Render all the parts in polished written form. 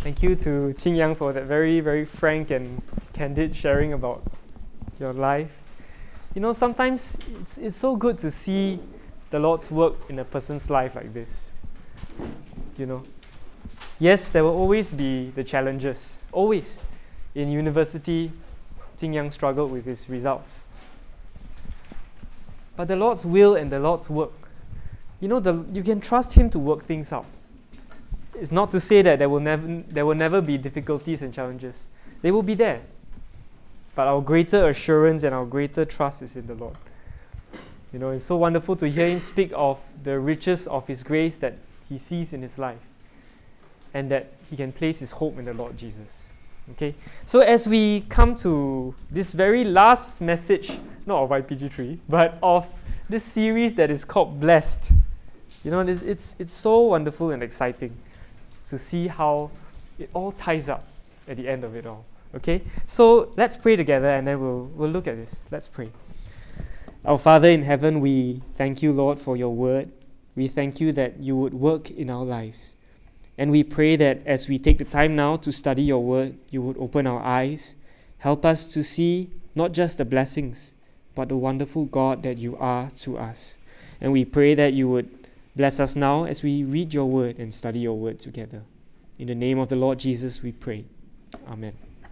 Thank you to Qing Yang for that very, very frank and candid sharing about your life. You know, sometimes it's so good to see the Lord's work in a person's life like this. You know, yes, there will always be the challenges. Always. In university, Qing Yang struggled with his results. But the Lord's will and the Lord's work, you know, you can trust Him to work things out. It's not to say that there will never be difficulties and challenges. They will be there. But our greater assurance and our greater trust is in the Lord. You know, it's so wonderful to hear Him speak of the riches of His grace that He sees in His life, and that He can place His hope in the Lord Jesus. Okay? So as we come to this very last message, not of IPG3, but of this series that is called Blessed, you know, it's so wonderful and exciting to see how it all ties up at the end of it all. Okay? So let's pray together and then we'll look at this. Let's pray. Our Father in heaven, we thank you, Lord, for your word. We thank you that you would work in our lives. And we pray that as we take the time now to study your word, you would open our eyes, help us to see not just the blessings, but the wonderful God that you are to us. And we pray that you would bless us now as we read your word and study your word together. In the name of the Lord Jesus, we pray. Amen.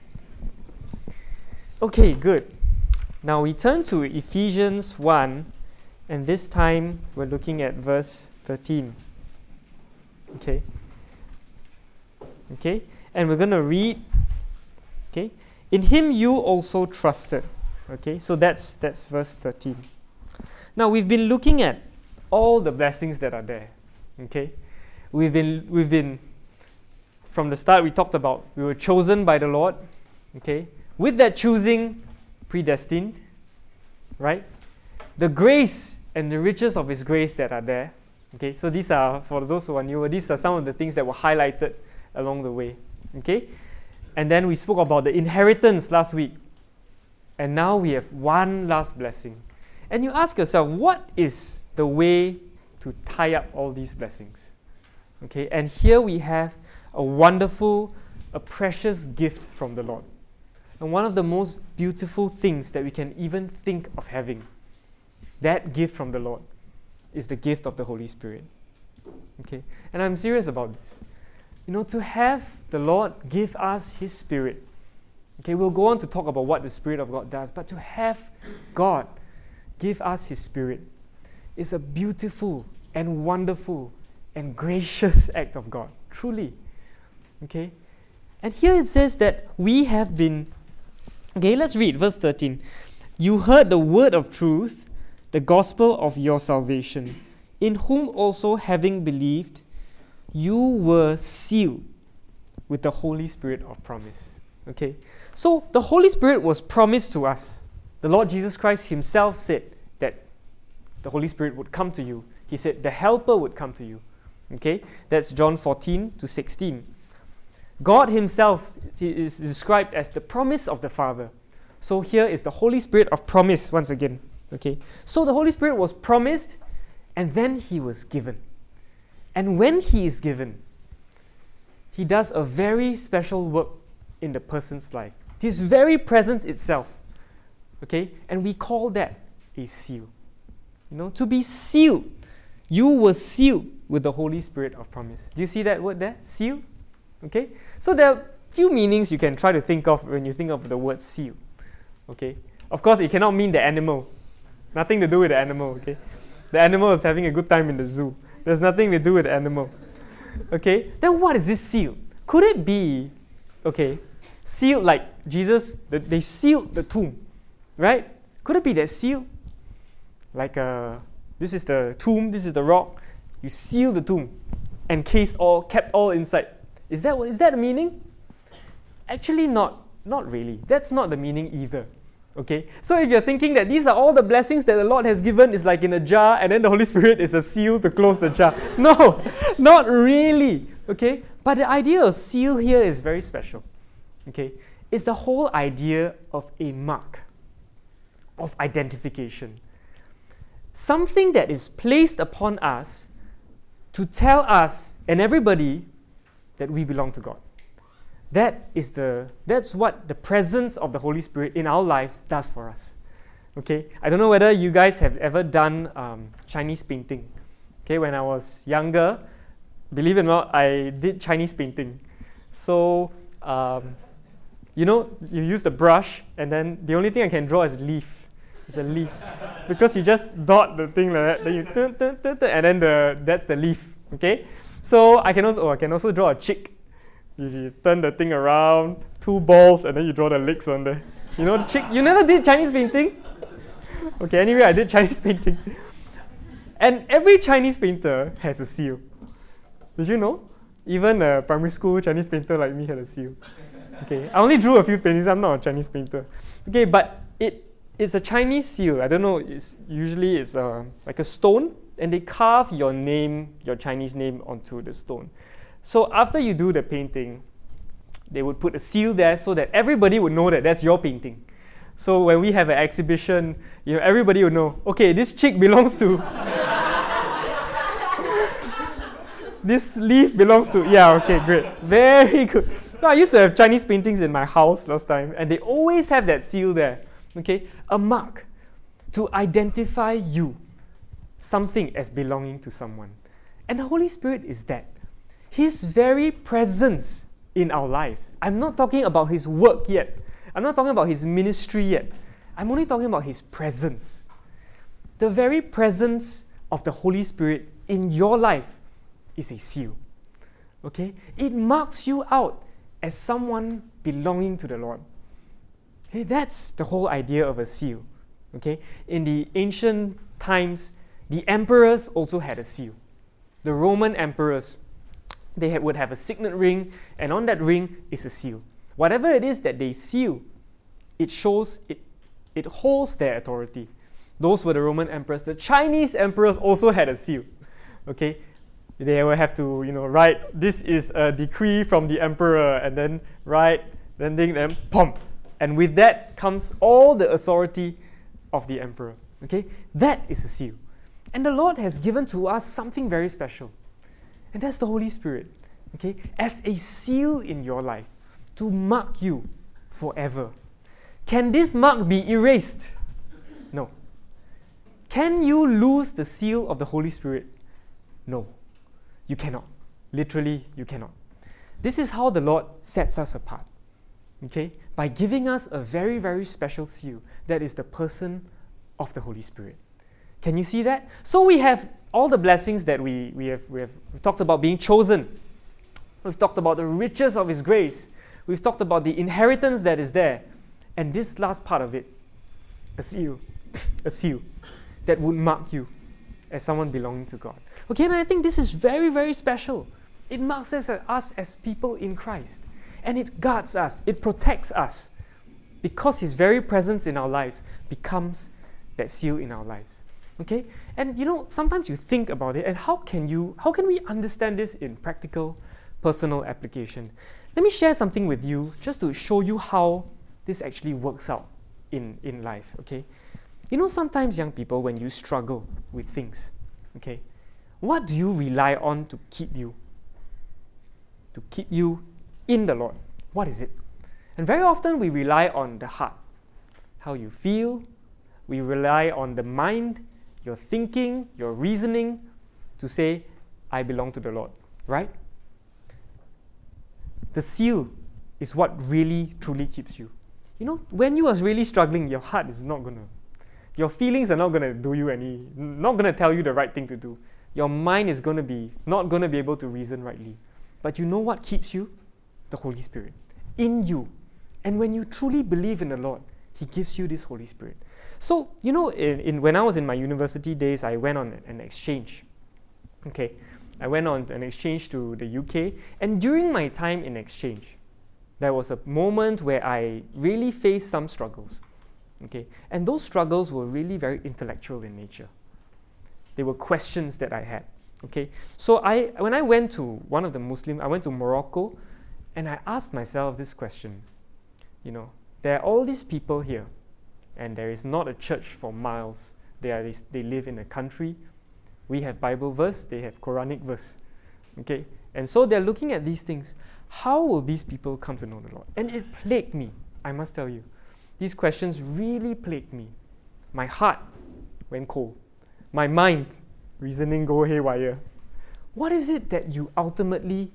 Okay, good. Now we turn to Ephesians 1, and this time we're looking at verse 13. Okay? Okay? And we're going to read, okay? In him you also trusted. Okay? So that's verse 13. Now we've been looking at all the blessings that are there. Okay? We've been from the start we talked about we were chosen by the Lord. Okay? With that choosing, predestined, right? The grace and the riches of His grace that are there. Okay, so these are, for those who are newer, these are some of the things that were highlighted along the way. Okay? And then we spoke about the inheritance last week. And now we have one last blessing. And you ask yourself, what is the way to tie up all these blessings? Okay, and here we have a wonderful, a precious gift from the Lord. And one of the most beautiful things that we can even think of having, that gift from the Lord, is the gift of the Holy Spirit. Okay? And I'm serious about this. You know, to have the Lord give us His Spirit. Okay, we'll go on to talk about what the Spirit of God does, but to have God give us His Spirit is a beautiful and wonderful and gracious act of God. Truly. Okay? And here it says that we have been. Okay, let's read verse 13. You heard the word of truth, the gospel of your salvation, in whom also having believed, you were sealed with the Holy Spirit of promise. Okay, so the Holy Spirit was promised to us. The Lord Jesus Christ Himself said that the Holy Spirit would come to you. He said the Helper would come to you. Okay, that's John 14 to 16. God Himself is described as the promise of the Father. So here is the Holy Spirit of promise once again. Okay, so the Holy Spirit was promised and then He was given. And when He is given, He does a very special work in the person's life. His very presence itself. Okay, and we call that a seal. You know, to be sealed. You were sealed with the Holy Spirit of promise. Do you see that word there? Seal? Okay, so there are few meanings you can try to think of when you think of the word seal. Okay, of course it cannot mean the animal. Nothing to do with the animal. Okay, the animal is having a good time in the zoo. There's nothing to do with the animal. Okay, then what is this seal? Could it be, okay, sealed like Jesus? They sealed the tomb, right? Could it be that seal? Like this is the tomb. This is the rock. You seal the tomb, and kept all inside. Is that the meaning? Actually not really. That's not the meaning either. Okay? So if you're thinking that these are all the blessings that the Lord has given is like in a jar and then the Holy Spirit is a seal to close the jar. No, not really. Okay? But the idea of seal here is very special. Okay? It's the whole idea of a mark, of identification. Something that is placed upon us to tell us and everybody that we belong to God. That's what the presence of the Holy Spirit in our lives does for us. Okay, I don't know whether you guys have ever done Chinese painting. Okay, when I was younger, believe it or not, I did Chinese painting. So, you use the brush, and then the only thing I can draw is leaf. It's a leaf. Because you just dot the thing like that, then you and then that's the leaf. Okay? So I can also draw a chick. You turn the thing around, 2 balls, and then you draw the legs on there. You know the chick? You never did Chinese painting? Okay, anyway, I did Chinese painting. And every Chinese painter has a seal. Did you know? Even a primary school Chinese painter like me had a seal. Okay, I only drew a few paintings, I'm not a Chinese painter. Okay, but it's a Chinese seal. I don't know, it's like a stone, and they carve your name, your Chinese name onto the stone. So after you do the painting, they would put a seal there so that everybody would know that that's your painting. So when we have an exhibition, everybody would know, okay, this chick belongs to this leaf belongs to, okay, great. Very good. So I used to have Chinese paintings in my house last time, and they always have that seal there, okay? A mark to identify you, something as belonging to someone. And the Holy Spirit is that. His very presence in our lives. I'm not talking about His work yet. I'm not talking about His ministry yet. I'm only talking about His presence. The very presence of the Holy Spirit in your life is a seal. Okay? It marks you out as someone belonging to the Lord. Okay? That's the whole idea of a seal. Okay? In the ancient times, the emperors also had a seal. The Roman emperors, they would have a signet ring, and on that ring is a seal. Whatever it is that they seal, it shows, it holds their authority. Those were the Roman emperors. The Chinese emperors also had a seal. Okay? They will have to, write, this is a decree from the emperor, and then write, then pump. And with that comes all the authority of the emperor. Okay? That is a seal. And the Lord has given to us something very special. And that's the Holy Spirit. Okay? As a seal in your life to mark you forever. Can this mark be erased? No. Can you lose the seal of the Holy Spirit? No. You cannot. Literally, you cannot. This is how the Lord sets us apart. Okay? By giving us a very, very special seal that is the person of the Holy Spirit. Can you see that? So we have all the blessings that we've talked about being chosen. We've talked about the riches of His grace. We've talked about the inheritance that is there. And this last part of it, a seal. A seal that would mark you as someone belonging to God. Okay, and I think this is very, very special. It marks us as people in Christ. And it guards us, it protects us. Because His very presence in our lives becomes that seal in our lives. Okay? And sometimes you think about it, and how can we understand this in practical, personal application? Let me share something with you just to show you how this actually works out in life. Okay? Sometimes young people, when you struggle with things, okay, what do you rely on to keep you in the Lord? What is it? And very often we rely on the heart, how you feel. We rely on the mind, your thinking, your reasoning, to say, I belong to the Lord, right? The seal is what really, truly keeps you. When you are really struggling, your heart is not going to, your feelings are not going to do you not going to tell you the right thing to do. Your mind is not going to be able to reason rightly. But you know what keeps you? The Holy Spirit in you. And when you truly believe in the Lord, He gives you this Holy Spirit. So, when I was in my university days, I went on an exchange. Okay, I went on an exchange to the UK, and during my time in exchange, there was a moment where I really faced some struggles. Okay, and those struggles were really very intellectual in nature. They were questions that I had. Okay, so when I went to I went to Morocco, and I asked myself this question. There are all these people here, and there is not a church for miles. They live in a country. We have Bible verse, they have Quranic verse. Okay, And so they're looking at these things. How will these people come to know the Lord? And it plagued me, I must tell you. These questions really plagued me. My heart went cold. My mind, reasoning go haywire. What is it that ultimately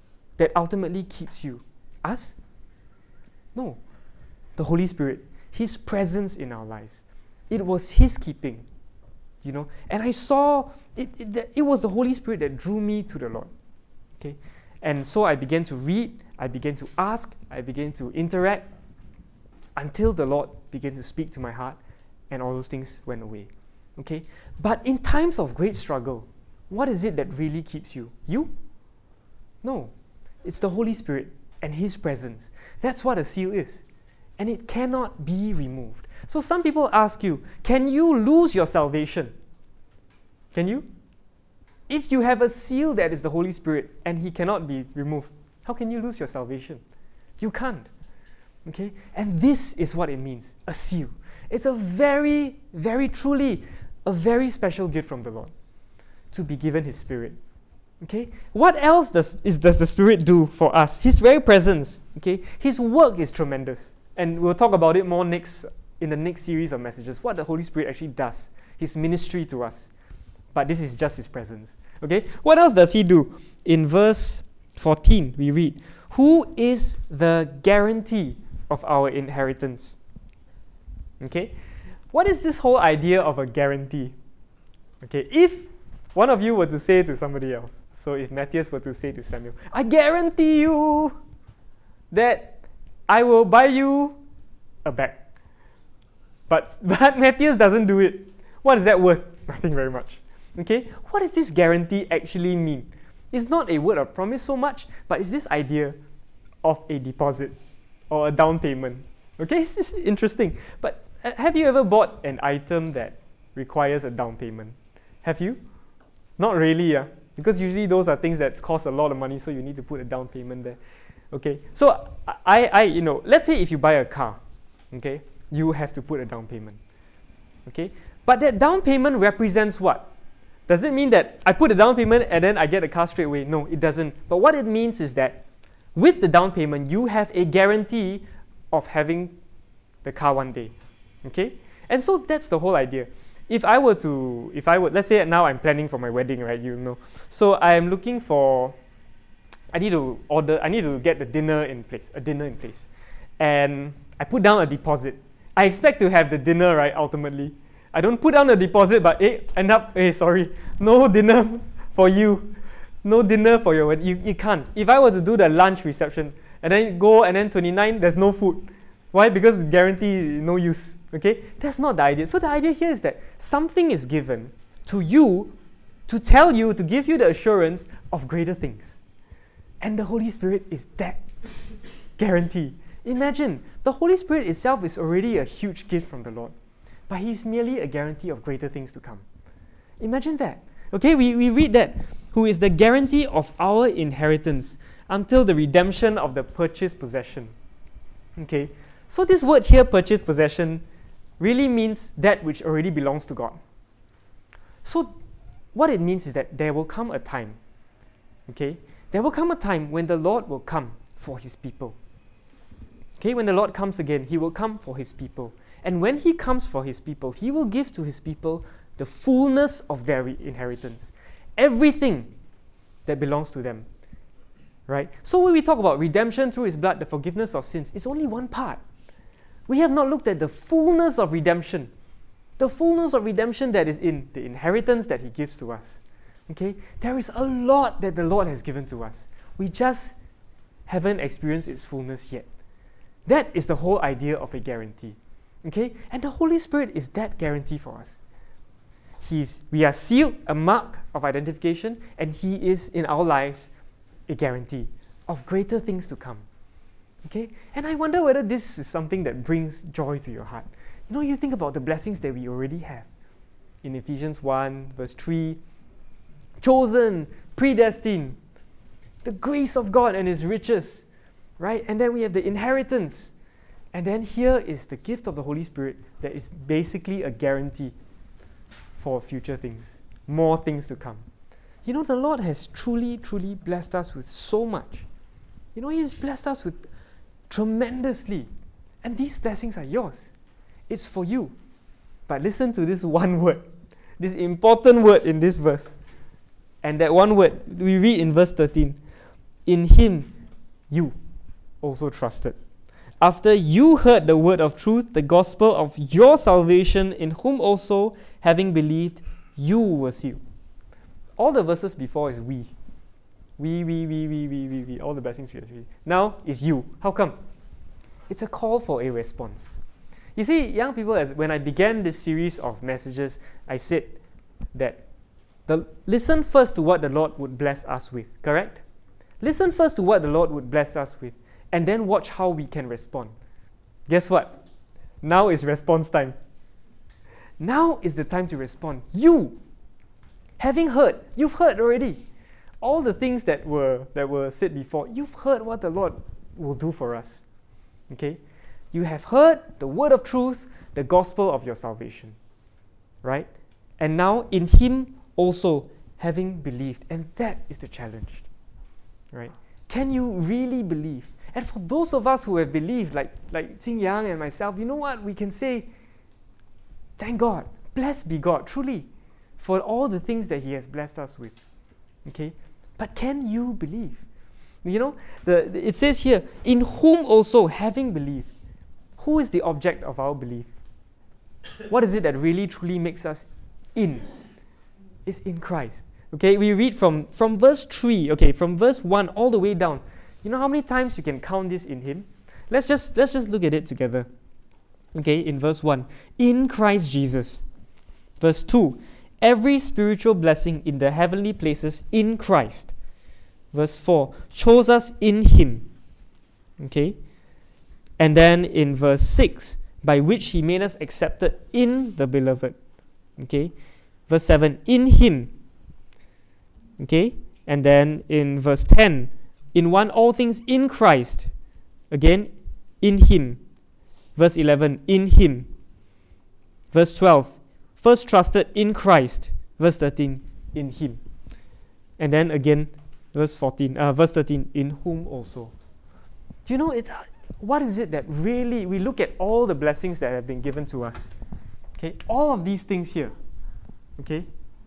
keeps you? Us? No. The Holy Spirit. His presence in our lives. It was His keeping. And I saw it was the Holy Spirit that drew me to the Lord. Okay? And so I began to read, I began to ask, I began to interact until the Lord began to speak to my heart and all those things went away. Okay? But in times of great struggle, what is it that really keeps you? You? No. It's the Holy Spirit and His presence. That's what a seal is. And it cannot be removed. So some people ask you, can you lose your salvation? Can you? If you have a seal that is the Holy Spirit and He cannot be removed, how can you lose your salvation? You can't. Okay? And this is what it means, a seal. It's a very, very truly, a very special gift from the Lord to be given His Spirit. Okay? What else does the Spirit do for us? His very presence. Okay? His work is tremendous. And we'll talk about it more in the next series of messages, what the Holy Spirit actually does, His ministry to us. But this is just His presence. Okay? What else does He do? In verse 14, we read, who is the guarantee of our inheritance? Okay? What is this whole idea of a guarantee? Okay, if one of you were to say to somebody else, so if Matthias were to say to Samuel, I guarantee you that I will buy you a bag. But Matthias doesn't do it. What is that worth? Nothing very much. Okay? What does this guarantee actually mean? It's not a word of promise so much, but it's this idea of a deposit or a down payment. Okay? It's just interesting. But have you ever bought an item that requires a down payment? Have you? Not really, yeah. Because usually those are things that cost a lot of money, so you need to put a down payment there. Okay, so let's say if you buy a car, okay, you have to put a down payment. Okay, but that down payment represents what? Does it mean that I put a down payment and then I get a car straight away? No, it doesn't. But what it means is that with the down payment, you have a guarantee of having the car one day. Okay, and so that's the whole idea. If I would, let's say now I'm planning for my wedding, right? So I'm looking for. I need to get a dinner in place, and I put down a deposit. I expect to have the dinner, right, ultimately. I don't put down a deposit, but no dinner for you. No dinner for your wedding. You can't. If I were to do the lunch reception, and then go, and then 29, there's no food. Why? Because the guarantee, no use. Okay? That's not the idea. So the idea here is that something is given to you to tell you, to give you the assurance of greater things. And the Holy Spirit is that guarantee. Imagine, the Holy Spirit itself is already a huge gift from the Lord, but He's merely a guarantee of greater things to come. Imagine that. Okay, we read that, who is the guarantee of our inheritance until the redemption of the purchased possession. Okay, so this word here, purchased possession, really means that which already belongs to God. So what it means is that there will come a time, okay, there will come a time when the Lord will come for His people. Okay, when the Lord comes again, He will come for His people. And when He comes for His people, He will give to His people the fullness of their inheritance. Everything that belongs to them. Right? So when we talk about redemption through His blood, the forgiveness of sins, it's only one part. We have not looked at the fullness of redemption. The fullness of redemption that is in the inheritance that He gives to us. Okay? There is a lot that the Lord has given to us. We just haven't experienced its fullness yet. That is the whole idea of a guarantee. Okay? And the Holy Spirit is that guarantee for us. We are sealed, a mark of identification, and He is in our lives a guarantee of greater things to come. Okay? And I wonder whether this is something that brings joy to your heart. You think about the blessings that we already have. In Ephesians 1, verse 3, chosen, predestined, the grace of God and His riches, right? And then we have the inheritance. And then here is the gift of the Holy Spirit that is basically a guarantee for future things, more things to come. You know, the Lord has truly, truly blessed us with so much. You know, He has blessed us with tremendously. And these blessings are yours. It's for you. But listen to this one word, this important word in this verse. And that one word, we read in verse 13. In Him, you also trusted. After you heard the word of truth, the gospel of your salvation, in whom also, having believed, you were sealed. All the verses before is we. We. All the blessings we have. Now is you. How come? It's a call for a response. You see, young people, when I began this series of messages, I said that listen first to what the Lord would bless us with, correct? Listen first to what the Lord would bless us with, and then watch how we can respond. Guess what? Now is response time. Now is the time to respond. You, having heard, you've heard already. All the things that were said before, you've heard what the Lord will do for us. Okay? You have heard the word of truth, the gospel of your salvation. Right? And now in Him also having believed. And that is the challenge. Right? Can you really believe? And for those of us who have believed, like Xing Yang and myself, you know what? We can say, thank God, blessed be God, truly, for all the things that He has blessed us with. Okay? But can you believe? You know, it says here, in whom also having believed. Who is the object of our belief? What is it that really truly makes us in? It's in Christ. Okay, we read from verse 3, okay, from verse 1 all the way down. You know how many times you can count this in Him? Let's just look at it together. Okay, in verse 1, in Christ Jesus. Verse 2, every spiritual blessing in the heavenly places in Christ. Verse 4, chose us in Him. Okay, and then in verse 6, by which He made us accepted in the Beloved. Okay, verse 7, in Him. Okay, and then in verse 10, in one all things in Christ. Again, in Him. Verse 11, in Him. Verse 12, first trusted in Christ. Verse 13, in Him. And then again, verse 13, in whom also. Do you know what is it that really, we look at all the blessings that have been given to us. Okay, all of these things here. Okay,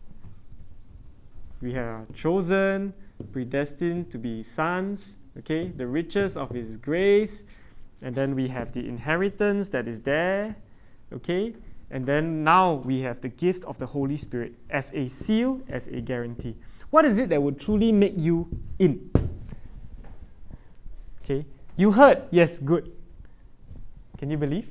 we are chosen, predestined to be sons, okay, the riches of His grace, and then we have the inheritance that is there, okay, and then now we have the gift of the Holy Spirit as a seal, as a guarantee. What is it that would truly make you in? Okay, you heard, yes, good. Can you believe?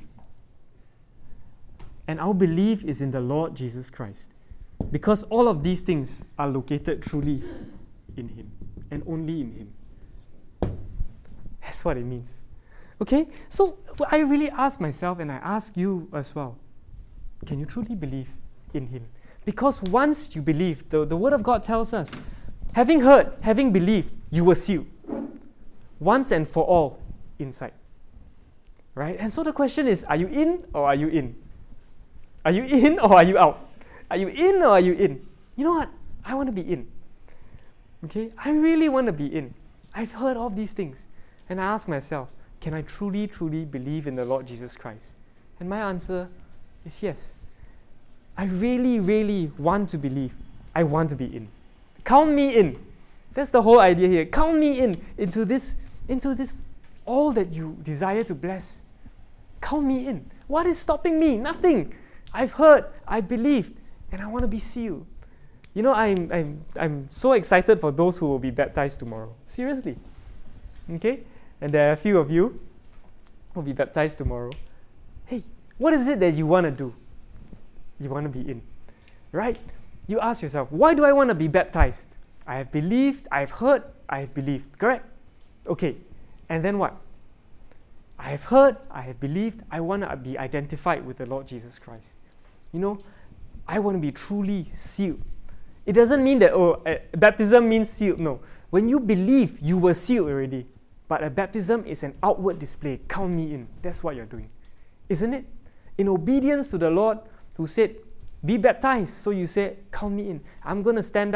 And our belief is in the Lord Jesus Christ. Because all of these things are located truly in Him and only in Him. That's what it means. Okay? So I really ask myself and I ask you as well, can you truly believe in Him? Because once you believe, the Word of God tells us, having heard, having believed, you were sealed. Once and for all inside. Right? And so the question is, are you in or are you in? Are you in or are you out? Are you in or are you in? You know what? I want to be in. Okay? I really want to be in. I've heard all these things. And I ask myself, can I truly, truly believe in the Lord Jesus Christ? And my answer is yes. I really, really want to believe. I want to be in. Count me in. That's the whole idea here. Count me into this, all that you desire to bless. Count me in. What is stopping me? Nothing. I've heard, I've believed, and I want to be sealed. You know, I'm so excited for those who will be baptized tomorrow. Seriously. Okay? And there are a few of you who will be baptized tomorrow. Hey, what is it that you want to do? You want to be in. Right? You ask yourself, why do I want to be baptized? I have believed, I have heard, I have believed. Correct? Okay. And then what? I have heard, I have believed, I want to be identified with the Lord Jesus Christ. You know, I want to be truly sealed. It doesn't mean that, baptism means sealed. No. When you believe, you were sealed already. But a baptism is an outward display. Count me in. That's what you're doing. Isn't it? In obedience to the Lord who said, be baptized. So you say, count me in. I'm going to stand up.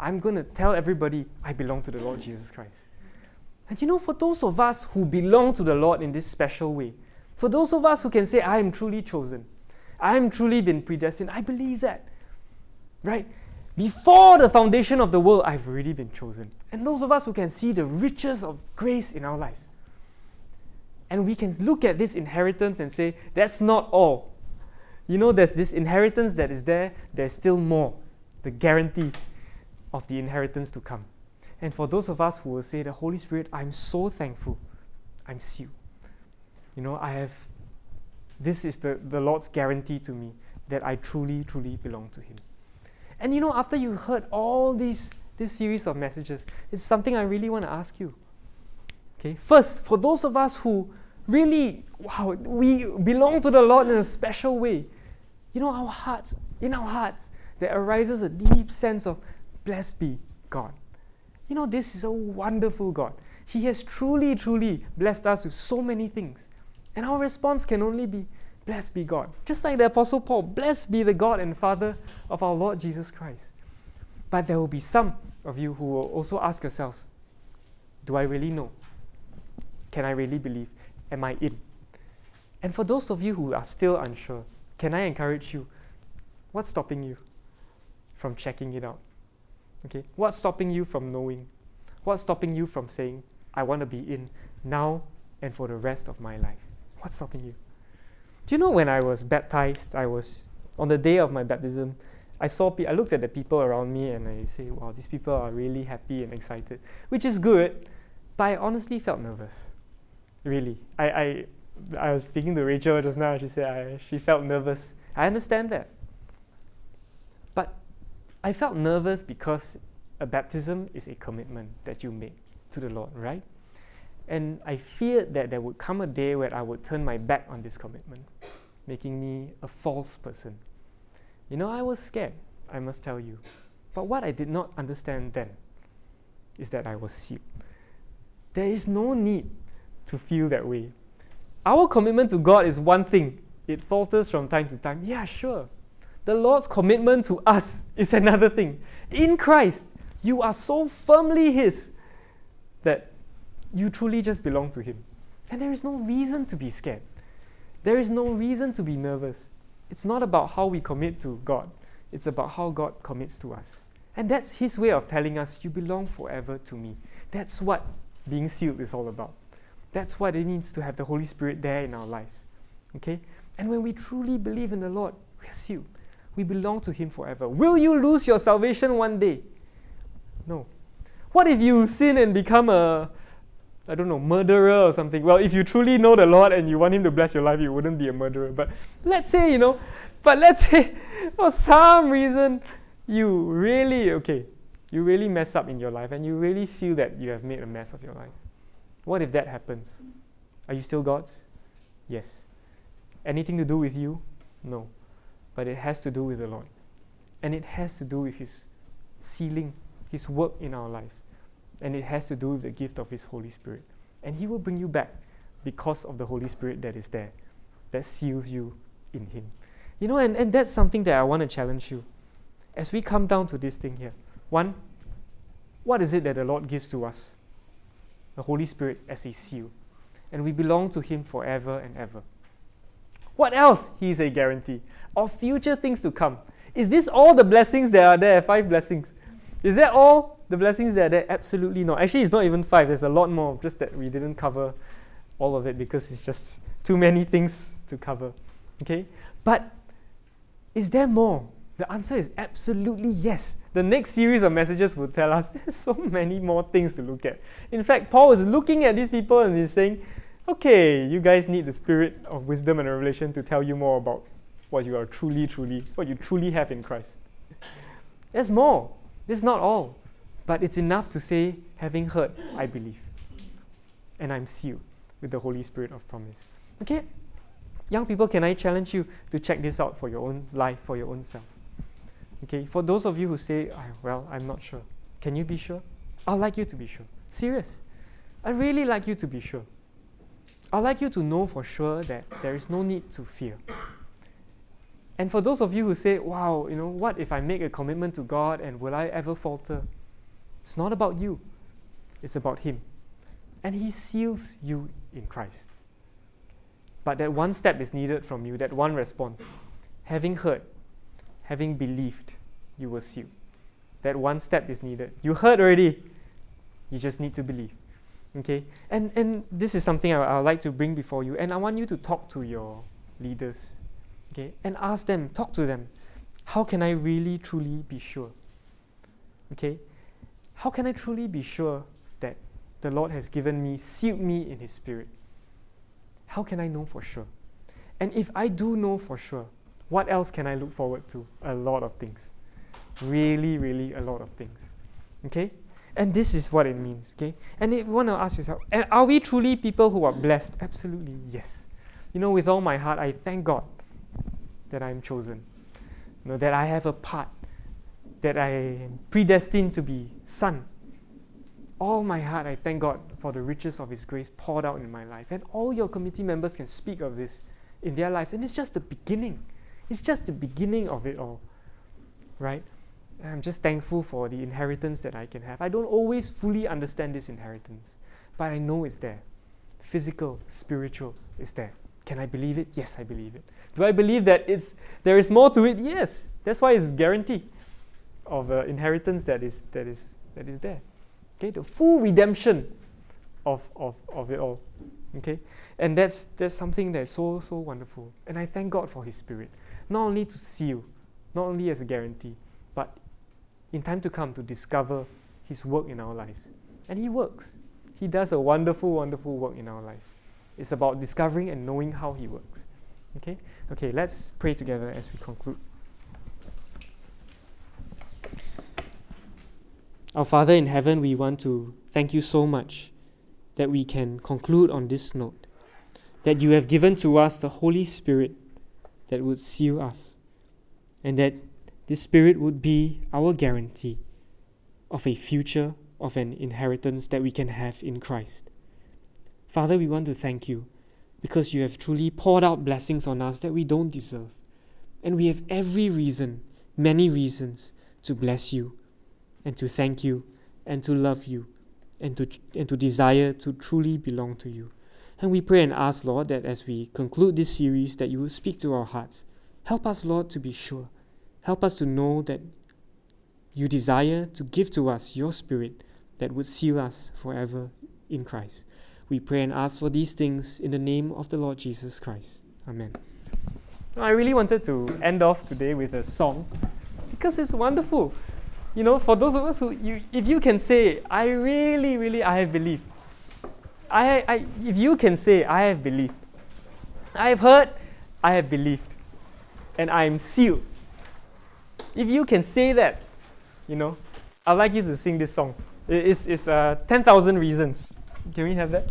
I'm going to tell everybody I belong to the Lord Jesus Christ. And you know, for those of us who belong to the Lord in this special way, for those of us who can say, I am truly chosen, I am truly been predestined, I believe that, right? Before the foundation of the world, I've already been chosen. And those of us who can see the riches of grace in our lives, and we can look at this inheritance and say, that's not all. You know, there's this inheritance that is there, there's still more, the guarantee of the inheritance to come. And for those of us who will say, the Holy Spirit, I'm so thankful, I'm sealed. You know, this is the Lord's guarantee to me that I truly, truly belong to Him. And you know, after you heard all this series of messages, it's something I really want to ask you. Okay, first, for those of us who really, we belong to the Lord in a special way, you know, in our hearts, there arises a deep sense of, blessed be God. You know, this is a wonderful God. He has truly, truly blessed us with so many things. And our response can only be, blessed be God. Just like the Apostle Paul, blessed be the God and Father of our Lord Jesus Christ. But there will be some of you who will also ask yourselves, do I really know? Can I really believe? Am I in? And for those of you who are still unsure, can I encourage you? What's stopping you from checking it out? Okay, what's stopping you from knowing? What's stopping you from saying, I want to be in now and for the rest of my life? What's stopping you? Do you know when I was baptized, on the day of my baptism, I looked at the people around me and I say, wow, these people are really happy and excited, which is good, but I honestly felt nervous. Really. I was speaking to Rachel just now, she said she felt nervous. I understand that. But I felt nervous because a baptism is a commitment that you make to the Lord, right? And I feared that there would come a day where I would turn my back on this commitment, making me a false person. You know, I was scared, I must tell you. But what I did not understand then is that I was sealed. There is no need to feel that way. Our commitment to God is one thing. It falters from time to time. Yeah, sure. The Lord's commitment to us is another thing. In Christ, you are so firmly His that you truly just belong to Him. And there is no reason to be scared. There is no reason to be nervous. It's not about how we commit to God. It's about how God commits to us. And that's His way of telling us, you belong forever to me. That's what being sealed is all about. That's what it means to have the Holy Spirit there in our lives. Okay? And when we truly believe in the Lord, we are sealed. We belong to Him forever. Will you lose your salvation one day? No. What if you sin and become murderer or something? Well, if you truly know the Lord and you want Him to bless your life, you wouldn't be a murderer. But let's say, for some reason, you really mess up in your life and you really feel that you have made a mess of your life. What if that happens? Are you still God's? Yes. Anything to do with you? No. But it has to do with the Lord. And it has to do with His sealing, His work in our lives. And it has to do with the gift of His Holy Spirit. And He will bring you back because of the Holy Spirit that is there, that seals you in Him. You know, and that's something that I want to challenge you. As we come down to this thing here. One, what is it that the Lord gives to us? The Holy Spirit as a seal. And we belong to Him forever and ever. What else? He is a guarantee of future things to come. Is this all the blessings that are there? 5 blessings. Is that all the blessings that are there? Absolutely not. Actually, it's not even 5. There's a lot more, just that we didn't cover all of it because it's just too many things to cover. Okay? But is there more? The answer is absolutely yes. The next series of messages will tell us there's so many more things to look at. In fact, Paul is looking at these people and he's saying, okay, you guys need the Spirit of wisdom and revelation to tell you more about what you truly have in Christ. There's more. This is not all. But it's enough to say, having heard, I believe. And I'm sealed with the Holy Spirit of promise. Okay? Young people, can I challenge you to check this out for your own life, for your own self? Okay, for those of you who say, I'm not sure. Can you be sure? I'd like you to be sure. Serious. I'd really like you to be sure. I'd like you to know for sure that there is no need to fear. And for those of you who say, wow, what if I make a commitment to God and will I ever falter? It's not about you. It's about Him. And He seals you in Christ. But that one step is needed from you, that one response. Having heard, having believed, you will seal. That one step is needed. You heard already. You just need to believe. Okay? And this is something I would like to bring before you. And I want you to talk to your leaders. Okay? And ask them, talk to them. How can I really, truly be sure? Okay? How can I truly be sure that the Lord has given me, sealed me in His Spirit? How can I know for sure? And if I do know for sure, what else can I look forward to? A lot of things. Really, really a lot of things. Okay? And this is what it means. Okay? And you want to ask yourself, and are we truly people who are blessed? Absolutely, yes. With all my heart, I thank God that I'm chosen. That I have a part, that I am predestined to be son. All my heart, I thank God for the riches of His grace poured out in my life. And all your committee members can speak of this in their lives. And it's just the beginning. It's just the beginning of it all. Right? And I'm just thankful for the inheritance that I can have. I don't always fully understand this inheritance, but I know it's there. Physical, spiritual, it's there. Can I believe it? Yes, I believe it. Do I believe that there is more to it? Yes. That's why it's guarantee of inheritance that is there. Okay, the full redemption of it all. Okay, and that's something that's so wonderful. And I thank God for His Spirit, not only to seal, not only as a guarantee, but in time to come to discover His work in our lives. And He works. He does a wonderful, wonderful work in our lives. It's about discovering and knowing how He works. Okay, let's pray together as we conclude. Our Father in heaven, we want to thank You so much that we can conclude on this note, that You have given to us the Holy Spirit that would seal us, and that this Spirit would be our guarantee of a future, of an inheritance that we can have in Christ. Father, we want to thank You because You have truly poured out blessings on us that we don't deserve. And we have every reason, many reasons, to bless You and to thank You and to love You and to desire to truly belong to You. And we pray and ask, Lord, that as we conclude this series, that You will speak to our hearts. Help us, Lord, to be sure. Help us to know that You desire to give to us Your Spirit that would seal us forever in Christ. We pray and ask for these things in the name of the Lord Jesus Christ. Amen. I really wanted to end off today with a song because it's wonderful. For those of us who, if you can say, I really, I have believed. If you can say, I have believed. I have heard, I have believed. And I am sealed. If you can say that, I'd like you to sing this song. It's 10,000 Reasons. Can we have that?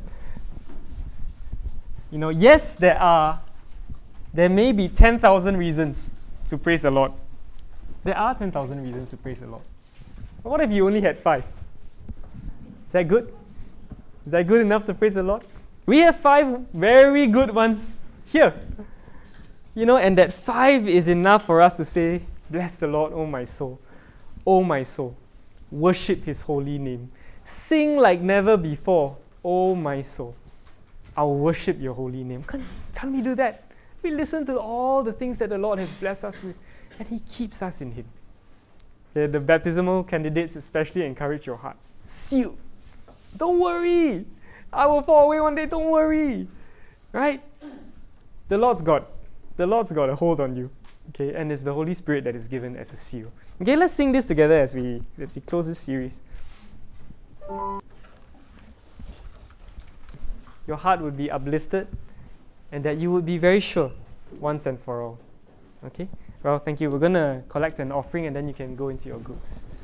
Yes, there may be 10,000 reasons to praise the Lord. There are 10,000 reasons to praise the Lord. But what if you only had 5? Is that good? Is that good enough to praise the Lord? We have 5 very good ones here. And that 5 is enough for us to say, bless the Lord, O my soul. O my soul. Worship His holy name. Sing like never before, O my soul. I'll worship Your holy name. Can't we do that? We listen to all the things that the Lord has blessed us with, and He keeps us in Him. The baptismal candidates especially encourage your heart. Sealed. Don't worry. I will fall away one day. Don't worry. Right? The Lord's got a hold on you. Okay, and it's the Holy Spirit that is given as a seal. Okay, let's sing this together as we close this series. Your heart would be uplifted, and that you would be very sure once and for all. Okay? Well, thank you. We're going to collect an offering, and then you can go into your groups.